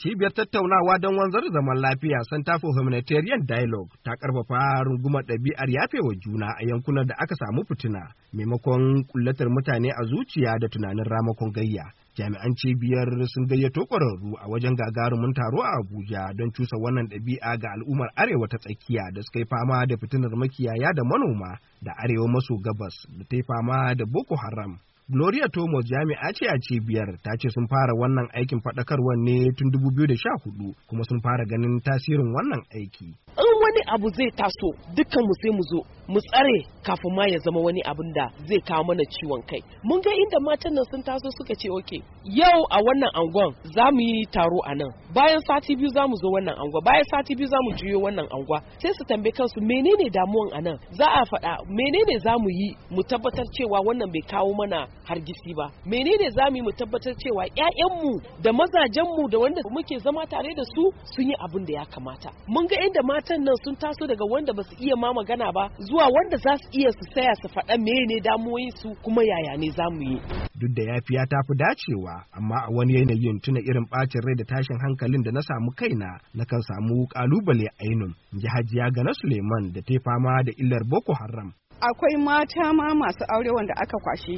Cibiyar tattaunawa don wanzar da zaman lafiya Center for Humanitarian Dialogue ta karfafa rungumar ɗabi'ar yafewa juna a yankunan da aka samu fitina maimakon kullatar mutane a zuciya da tunanin ramakon gayya. Jami'an cibiyar sun gayyato ƙwararru a wajen gagarumin taro a Abuja don cusa wannan ɗabi'a ga al'ummar Arewa ta tsakiya da suka yi fama da fitinar makiyaya da manoma da Arewa maso gabas da ta yi fama da Boko Haram. Gloria Thomas jami'a ce a cibiyar ta ce sun fara wannan aikin faɗakarwar ne tun 2014 kuma sun fara ganin tasirin wannan aiki. In wani abu zai taso dukkan mu sai mu zo mu tsare kafin ma ya zama wani abin da zai kawo mana ciwon kai. Mun ga inda matan nan sun taso suka ce okay yau a wannan angon za mu yi taro a nan, bayan sati biyu za mu zo wannan angon, bayan sati biyu za mu juyo wannan angon, sai su tambaye kansu menene damuwan a nan, za a faɗa menene za mu yi mu tabbatar cewa wannan bai kawo mana hargitsi ba, menene za mu yi mu tabbatar cewa ƴaƴanmu da mazajenmu da wanda muke zama tare da su sun yi abin da ya kamata. Mun ga inda matan nan sun taso daga wanda ba su iya ma magana ba zuwa wanda za su iya su saya su faɗa menene damuwoyin su kuma yaya ne za mu yi. Duk da yafiya ta fi dacewa, amma a wani yanayin tuna irin ɓacin rai da tashin hankalin da na samu kaina na kan samu ƙalubale ainun, ji Hajiya Gana Suleiman da ta fama da illar Boko Haram. Akwai mata ma masu aure wanda aka kwashi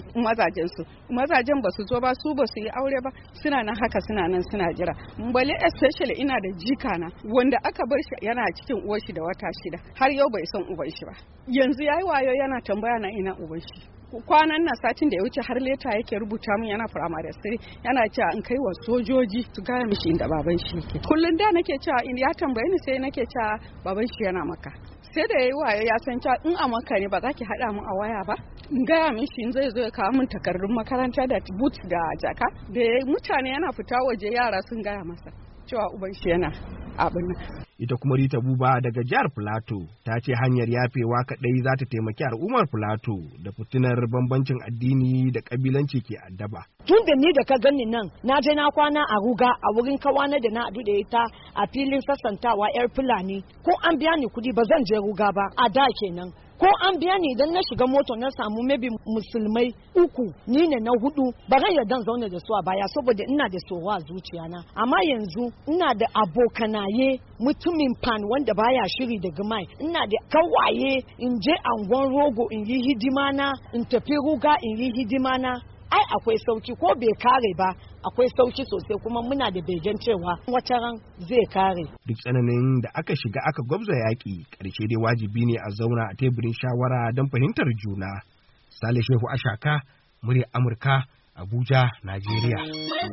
mazajen ba su zo ba, su ba su yi aure ba, suna nan haka suna nan suna jira. Bale especially ina da jika na wanda aka bar shi yana cikin uwar shi da wata 6 har yau bai san uban shi ba, yanzu yayi wayo yana tambaya na ina uban shi. Kwanan nan satin da ya wuce har leta yake rubuta min yana primary 3 yana cewa in kai wa sojoji su gaya mishi inda baban shi yake. Kullun da nake cewa in ya tambaye ni sai nake cewa baban shi yana Makka. Sai da yayi waye ya san cewa in a Makka ne ba za ki hada mu a waya ba, in gaya mishi in zai zo ya kawo min takardun makaranta da boot da jaka da mutane yana fita waje yara sun gaya masa cewa uban shi yana abin nan. Ita kuma Rita Buba daga jihar Filato ta ce hanyar yafewa kaɗai za ta taimaki al'ummar Filato da fitinar bambancin addini da ƙabilanci ke addaba. Tun da ni da ka gani nan, na je na kwana a Ruga a wurin kawana da na haɗu da ita a filin sassantawa 'yar Fulani, ko an biya ni kuɗi ba zan je Ruga ba a da kenan. Ko an biya ni idan na shiga mota na samu maybe musulmai 3 ni ne na 4 ba zan yarda zaune da su a baya saboda ina da tsoro a zuciyana, amma yanzu ina da abokanaye mutumin pan wanda baya shiri da gimai, ina da kawaye in je angon rogo in yi hidima na, in tafi Ruga in yi hidima na. Ai akwai sauki, ko bai kare ba akwai sauki sosai, kuma muna da begen cewa wata ran zai kare. Duk tsananin da aka shiga aka gwabza yaƙi, ƙarshe dai wajibi ne a zauna a teburin shawara don fahimtar juna. Sale Shehu Ashaka, muryar Amurka, Abuja, Najeriya.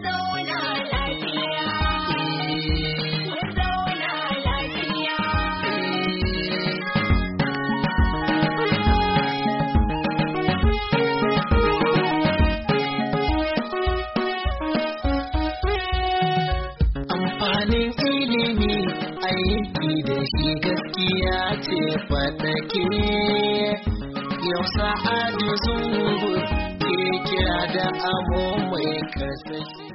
Aiki da shi gaskiya ce faɗake, yau Sa'adu Zungur ke kira da amo mai karsashi.